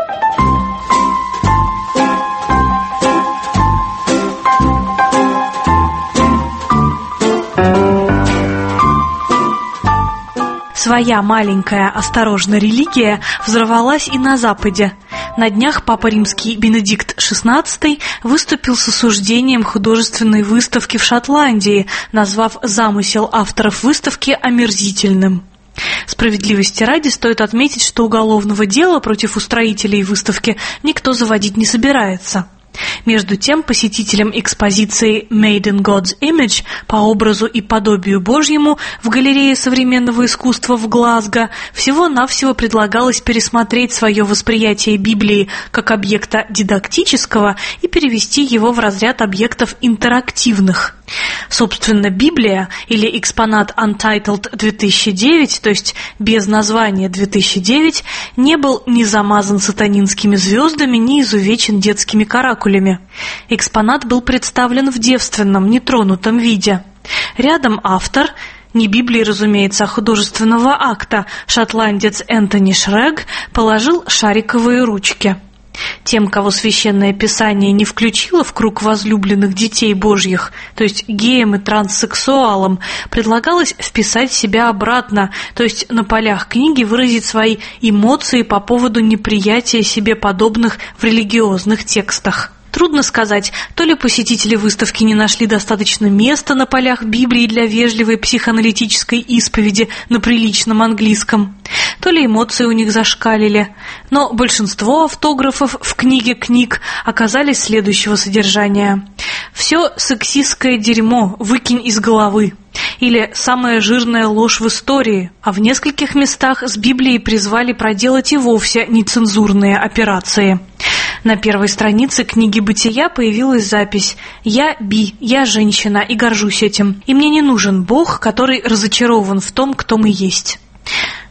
Своя маленькая, осторожная религия взорвалась и на Западе. На днях Папа Римский Бенедикт шестнадцатый выступил с осуждением художественной выставки в Шотландии, назвав замысел авторов выставки омерзительным. Справедливости ради стоит отметить, что уголовного дела против устроителей выставки никто заводить не собирается. Между тем, посетителям экспозиции «Made in God's Image» по образу и подобию Божьему в галерее современного искусства в Глазго всего-навсего предлагалось пересмотреть свое восприятие Библии как объекта дидактического и перевести его в разряд объектов интерактивных. Собственно, Библия или экспонат Untitled две тысячи девять, то есть без названия две тысячи девять, не был ни замазан сатанинскими звездами, ни изувечен детскими каракулями. Экспонат был представлен в девственном, нетронутом виде. Рядом автор, не Библии, разумеется, а художественного акта, шотландец Энтони Шрег, положил шариковые ручки. Тем, кого Священное Писание не включило в круг возлюбленных детей Божьих, то есть геям и транссексуалам, предлагалось вписать себя обратно, то есть на полях книги выразить свои эмоции по поводу неприятия себе подобных в религиозных текстах. Трудно сказать, то ли посетители выставки не нашли достаточно места на полях Библии для вежливой психоаналитической исповеди на приличном английском, то ли эмоции у них зашкалили. Но большинство автографов в книге книг оказались следующего содержания: «Все сексистское дерьмо выкинь из головы» или «Самая жирная ложь в истории», а в нескольких местах с Библией призвали проделать и вовсе нецензурные операции. На первой странице книги «Бытия» появилась запись: «Я би, я женщина и горжусь этим, и мне не нужен Бог, который разочарован в том, кто мы есть».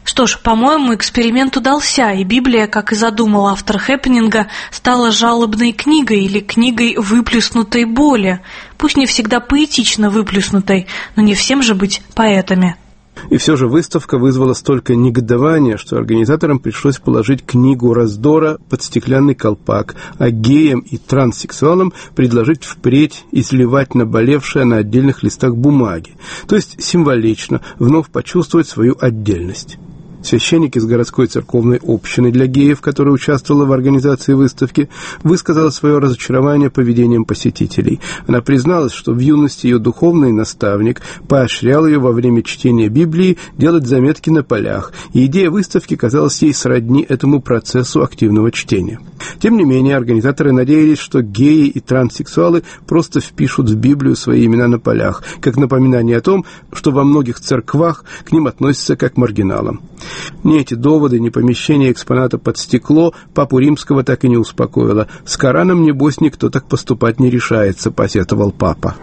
Что ж, по-моему, эксперимент удался, и Библия, как и задумал автор хэппенинга, стала жалобной книгой или книгой выплеснутой боли. Пусть не всегда поэтично выплеснутой, но не всем же быть поэтами. И все же выставка вызвала столько негодования, что организаторам пришлось положить книгу раздора под стеклянный колпак, а геям и транссексуалам предложить впредь изливать наболевшее на отдельных листах бумаги, то есть символично вновь почувствовать свою отдельность. Священник из городской церковной общины для геев, которая участвовала в организации выставки, высказала свое разочарование поведением посетителей. Она призналась, что в юности ее духовный наставник поощрял ее во время чтения Библии делать заметки на полях, и идея выставки казалась ей сродни этому процессу активного чтения. Тем не менее, организаторы надеялись, что геи и транссексуалы просто впишут в Библию свои имена на полях, как напоминание о том, что во многих церквах к ним относятся как к маргиналам. Ни эти доводы, ни помещение экспоната под стекло папу Римского так и не успокоило. С Кораном, небось, никто так поступать не решается, посетовал папа.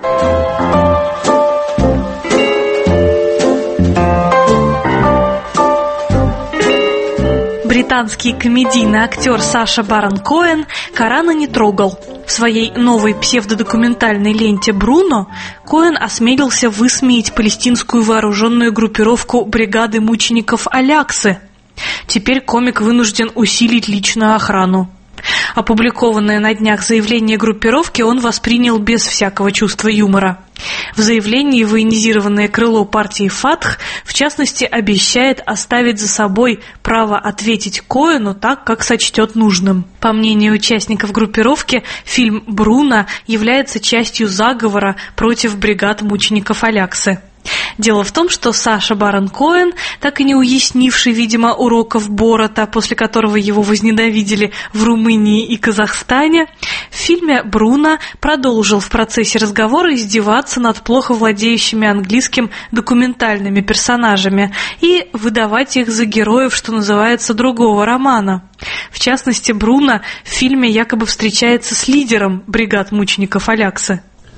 Британский комедийный актер Саша Барон Коэн Корана не трогал. В своей новой псевдодокументальной ленте «Бруно» Коэн осмелился высмеять палестинскую вооруженную группировку бригады мучеников Аляксы. Теперь комик вынужден усилить личную охрану. Опубликованное на днях заявление группировки он воспринял без всякого чувства юмора. В заявлении военизированное крыло партии «Фатх» в частности обещает оставить за собой право ответить Коэну так, как сочтет нужным. По мнению участников группировки, фильм «Бруно» является частью заговора против бригад мучеников Аляксы. Дело в том, что Саша Барон Коэн, так и не уяснивший, видимо, уроков Борота, после которого его возненавидели в Румынии и Казахстане, в фильме «Бруно» продолжил в процессе разговора издеваться над плохо владеющими английским документальными персонажами и выдавать их за героев, что называется, другого романа. В частности, Бруно в фильме якобы встречается с лидером бригад мучеников Аляксы.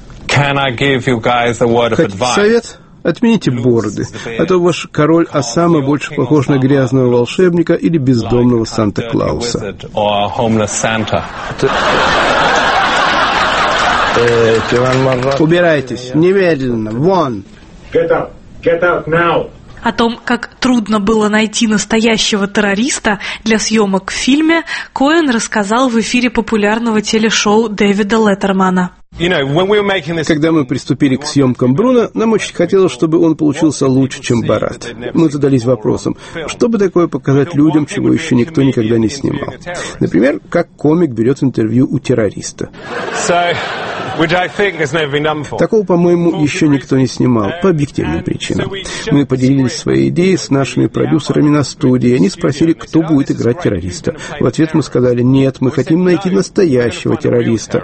Хотите совет? Отмените бороды, а то ваш король Осама больше похож на грязного волшебника или бездомного Санта-Клауса. Убирайтесь, немедленно, вон! Get out, get out now! О том, как трудно было найти настоящего террориста для съемок в фильме, Коэн рассказал в эфире популярного телешоу Дэвида Леттермана. Когда мы приступили к съемкам Бруно, нам очень хотелось, чтобы он получился лучше, чем Борат. Мы задались вопросом, что бы такое показать людям, чего еще никто никогда не снимал. Например, как комик берет интервью у террориста. Такого, по-моему, еще никто не снимал, по объективным причинам. Мы поделились своей идеей с нашими продюсерами на студии, и они спросили, кто будет играть террориста. В ответ мы сказали, нет, мы хотим найти настоящего террориста.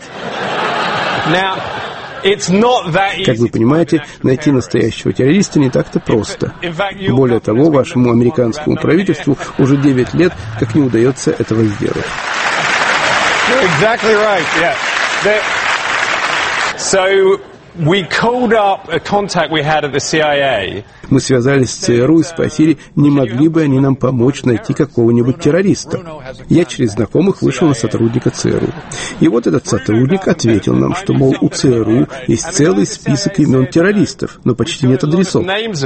Как вы понимаете, найти настоящего террориста не так-то просто. Более того, вашему американскому правительству уже девять лет как не удается этого сделать. Мы связались с ЦРУ и спросили, не могли бы они нам помочь найти какого-нибудь террориста. Я через знакомых вышел на сотрудника ЦРУ. И вот этот сотрудник ответил нам, что, мол, у ЦРУ есть целый список имен террористов, но почти нет адресов.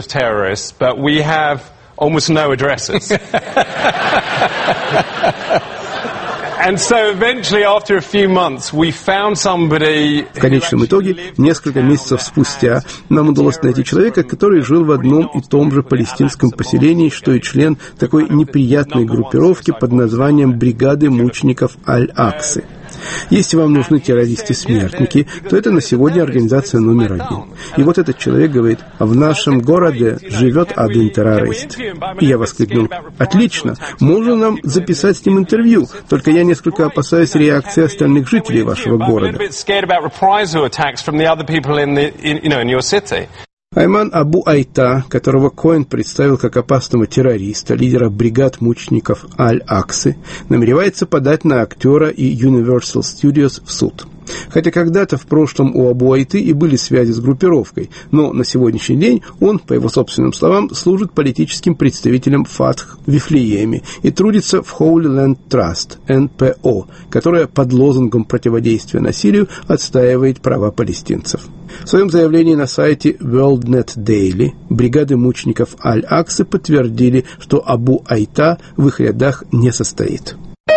В конечном итоге, несколько месяцев спустя, нам удалось найти человека, который жил в одном и том же палестинском поселении, что и член такой неприятной группировки под названием «Бригады мучеников Аль-Аксы». Если вам нужны террористы-смертники, то это на сегодня организация номер один. И вот этот человек говорит, в нашем городе живет один террорист. И я воскликнул, отлично, можно нам записать с ним интервью, только я несколько опасаюсь реакции остальных жителей вашего города. Айман Абу Айта, которого Коэн представил как опасного террориста, лидера бригад мучеников Аль-Аксы, намеревается подать на актера и Universal Studios в суд. Хотя когда-то в прошлом у Абу Айты и были связи с группировкой, но на сегодняшний день он, по его собственным словам, служит политическим представителем Фатх в Вифлееме и трудится в Holy Land Trust, эн пэ о, которая под лозунгом противодействия насилию отстаивает права палестинцев. В своем заявлении на сайте WorldNet Daily бригады мучеников Аль-Аксы подтвердили, что Абу Айта в их рядах не состоит.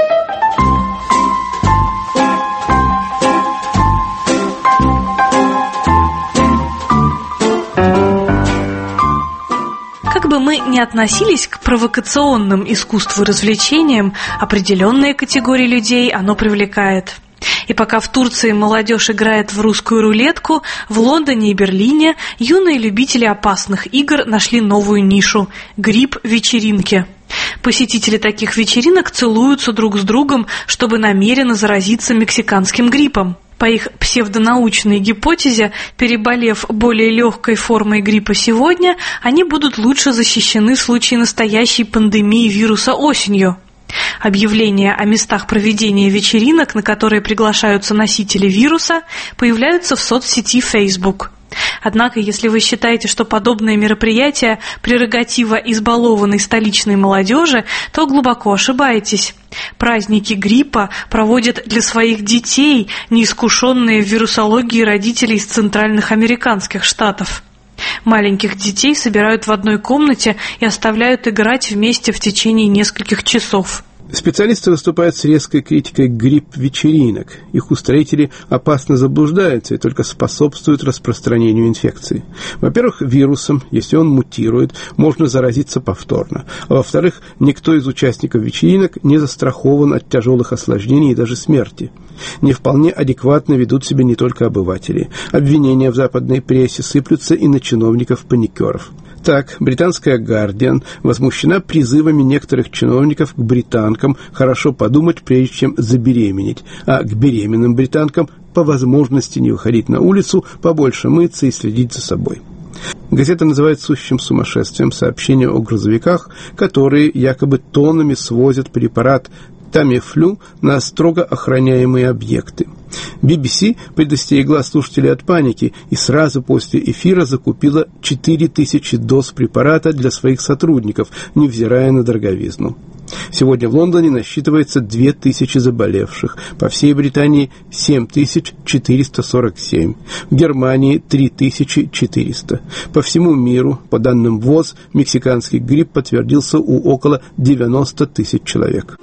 Как бы мы ни относились к провокационным искусству и развлечениям, определенные категории людей оно привлекает. И пока в Турции молодежь играет в русскую рулетку, в Лондоне и Берлине юные любители опасных игр нашли новую нишу – грипп-вечеринки. Посетители таких вечеринок целуются друг с другом, чтобы намеренно заразиться мексиканским гриппом. По их псевдонаучной гипотезе, переболев более легкой формой гриппа сегодня, они будут лучше защищены в случае настоящей пандемии вируса осенью. Объявления о местах проведения вечеринок, на которые приглашаются носители вируса, появляются в соцсети Facebook. Однако, если вы считаете, что подобное мероприятие – прерогатива избалованной столичной молодежи, то глубоко ошибаетесь. Праздники гриппа проводят для своих детей неискушенные в вирусологии родители из центральных американских штатов. Маленьких детей собирают в одной комнате и оставляют играть вместе в течение нескольких часов. Специалисты выступают с резкой критикой грипп-вечеринок. Их устроители опасно заблуждаются и только способствуют распространению инфекции. Во-первых, вирусом, если он мутирует, можно заразиться повторно. А во-вторых, никто из участников вечеринок не застрахован от тяжелых осложнений и даже смерти. Не вполне адекватно ведут себя не только обыватели. Обвинения в западной прессе сыплются и на чиновников-паникеров. Так, британская «Гардиан» возмущена призывами некоторых чиновников к британкам хорошо подумать, прежде чем забеременеть, а к беременным британкам по возможности не выходить на улицу, побольше мыться и следить за собой. Газета называет сущим сумасшествием сообщения о грузовиках, которые якобы тоннами свозят препарат Тамифлю на строго охраняемые объекты. би би си предостерегла слушателей от паники и сразу после эфира закупила четыре тысячи доз препарата для своих сотрудников, невзирая на дороговизну. Сегодня в Лондоне насчитывается две тысячи заболевших, по всей Британии семь тысяч четыреста сорок семь, в Германии три тысячи четыреста. По всему миру, по данным ВОЗ, мексиканский грипп подтвердился у около девяноста тысяч человек.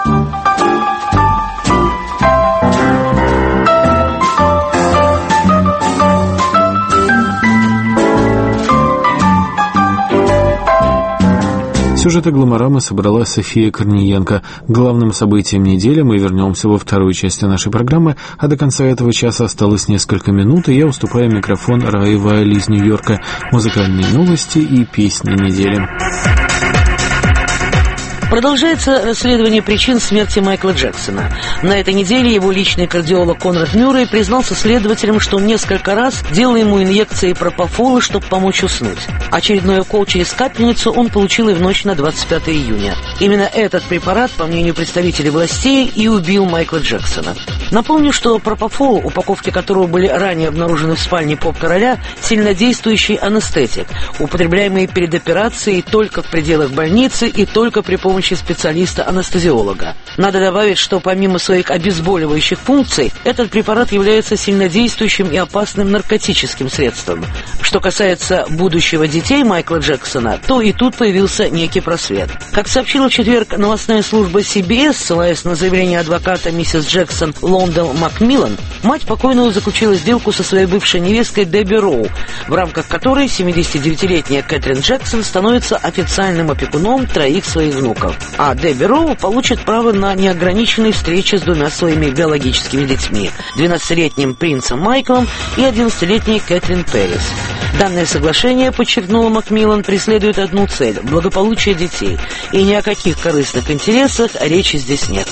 Сюжет «Агломерамы» собрала София Корниенко. К главным событиям недели мы вернемся во второй части нашей программы, а до конца этого часа осталось несколько минут, и я уступаю микрофон Раи Вайли из Нью-Йорка. Музыкальные новости и песни недели. Продолжается расследование причин смерти Майкла Джексона. На этой неделе его личный кардиолог Конрад Мюррей признался следователям, что он несколько раз делал ему инъекции пропофола, чтобы помочь уснуть. Очередной укол через капельницу он получил и в ночь на двадцать пятое июня. Именно этот препарат, по мнению представителей властей, и убил Майкла Джексона. Напомню, что пропофол, упаковки которого были ранее обнаружены в спальне поп-короля, сильнодействующий анестетик, употребляемый перед операцией только в пределах больницы и только при помощи специалиста-анестезиолога. Надо добавить, что помимо своих обезболивающих функций, этот препарат является сильнодействующим и опасным наркотическим средством. Что касается будущего детей Майкла Джексона, то и тут появился некий просвет. Как сообщила в четверг новостная служба си би эс, ссылаясь на заявление адвоката миссис Джексон Лондел Макмиллан, мать покойного заключила сделку со своей бывшей невесткой Дебби Роу, в рамках которой семидесятидевятилетняя Кэтрин Джексон становится официальным опекуном троих своих внуков. А Дебби Роу получит право на неограниченные встречи с двумя своими биологическими детьми – двенадцатилетним принцем Майклом и одиннадцатилетней Кэтрин Пэрис. Данное соглашение, подчеркнула Макмиллан, преследует одну цель – благополучие детей. И ни о каких корыстных интересах речи здесь нет.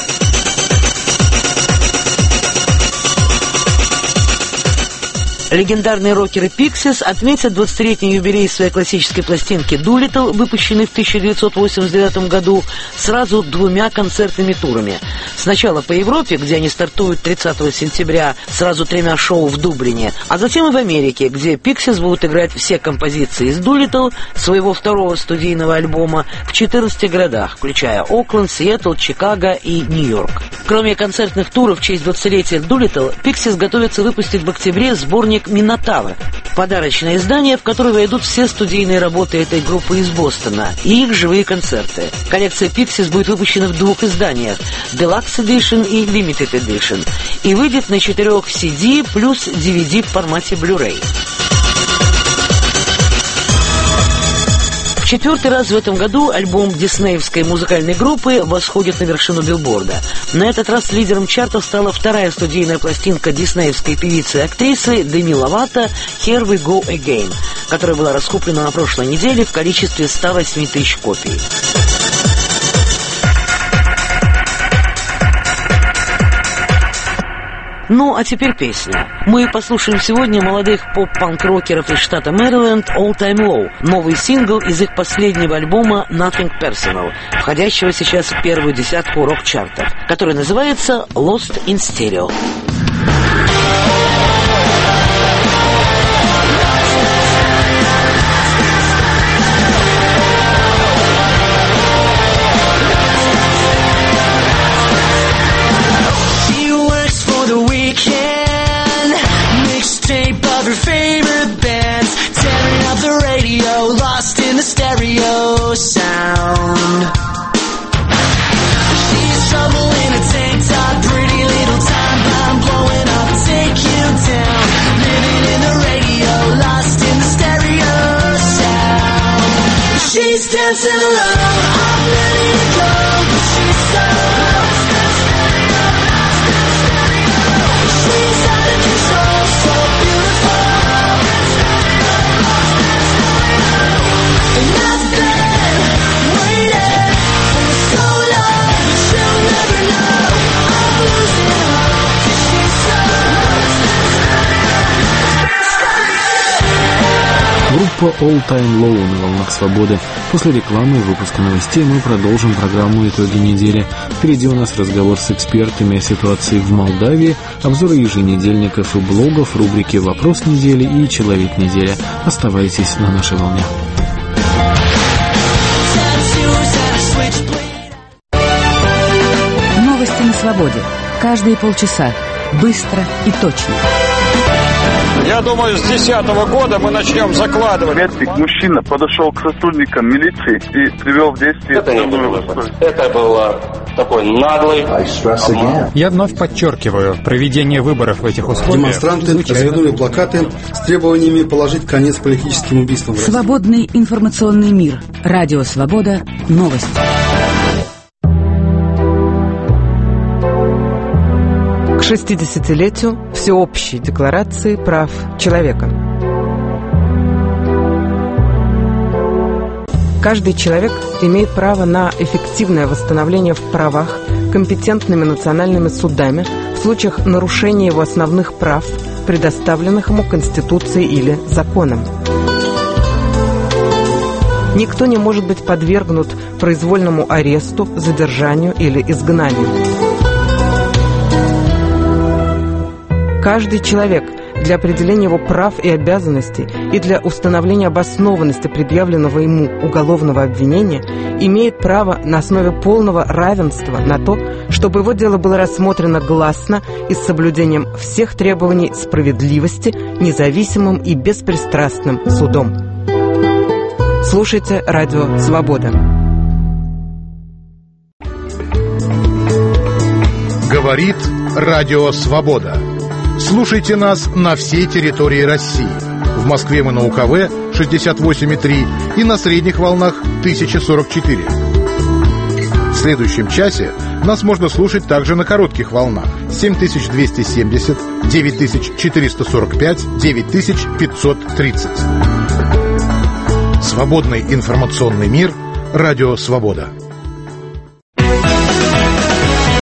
Легендарные рокеры Pixies отметят двадцатилетний юбилей своей классической пластинки «Дулиттл», выпущенной в тысяча девятьсот восемьдесят девятом году, сразу двумя концертными турами. Сначала по Европе, где они стартуют тридцатого сентября сразу тремя шоу в Дублине, а затем и в Америке, где Pixies будут играть все композиции из Doolittle, своего второго студийного альбома, в четырнадцати городах, включая Окленд, Сиэтл, Чикаго и Нью-Йорк. Кроме концертных туров в честь двадцатилетия Doolittle, Pixies готовятся выпустить в октябре сборник «Минотавр», подарочное издание, в которое войдут все студийные работы этой группы из Бостона и их живые концерты. Коллекция Pixies будет выпущена в двух изданиях – Deluxe Edition и Limited Edition, и выйдет на четырех си ди плюс ди ви ди в формате Blu-ray. В четвертый раз в этом году альбом диснеевской музыкальной группы восходит на вершину билборда. На этот раз лидером чартов стала вторая студийная пластинка диснеевской певицы и актрисы Деми Ловато «Here We Go Again», которая была раскуплена на прошлой неделе в количестве ста восьми тысяч копий. Ну, а теперь песня. Мы послушаем сегодня молодых поп-панк-рокеров из штата Мэриленд «All Time Low», новый сингл из их последнего альбома «Nothing Personal», входящего сейчас в первую десятку рок-чартов, который называется «Lost in Stereo». Lost in the stereo sound. She's trouble in a tank top, pretty little time bomb blowing up, take you down. Living in the radio, lost in the stereo sound. She's dancing alone, I'm ready to go, but she's so lost in the stereo, lost in the stereo. She's out of control, so beautiful. And I've been waiting for so long, but she'll never know. I'm losing hope, 'cause she's so lost in stereo. Группа All Time Low на волнах свободы. После рекламы и выпуска новостей мы продолжим программу «Итоги недели». Впереди у нас разговор с экспертами о ситуации в Молдавии, обзоры еженедельников и блогов, рубрики «Вопрос недели» и «Человек недели». Оставайтесь на нашей волне. Новости на свободе. Каждые полчаса. Быстро и точно. Я думаю, с десятого года мы начнем закладывать. Медик, мужчина, подошел к сотрудникам милиции и привел в действие... Это не было. Это было такой наглый... Я вновь подчеркиваю, проведение выборов в этих условиях... Демонстранты развернули плакаты с требованиями положить конец политическим убийствам в России. Свободный информационный мир. Радио «Свобода». Новости. К шестидесятилетию Всеобщей декларации прав человека. Каждый человек имеет право на эффективное восстановление в правах компетентными национальными судами в случаях нарушения его основных прав, предоставленных ему Конституцией или законом. Никто не может быть подвергнут произвольному аресту, задержанию или изгнанию. Каждый человек для определения его прав и обязанностей и для установления обоснованности предъявленного ему уголовного обвинения имеет право на основе полного равенства на то, чтобы его дело было рассмотрено гласно и с соблюдением всех требований справедливости, независимым и беспристрастным судом. Слушайте радио «Свобода». Говорит Радио «Свобода». Слушайте нас на всей территории России. В Москве мы на У Ка В шестьдесят восемь и три и на средних волнах тысяча сорок четыре. В следующем часе нас можно слушать также на коротких волнах семь тысяч двести семьдесят, девять тысяч четыреста сорок пять, девять тысяч пятьсот тридцать. Свободный информационный мир. Радио «Свобода».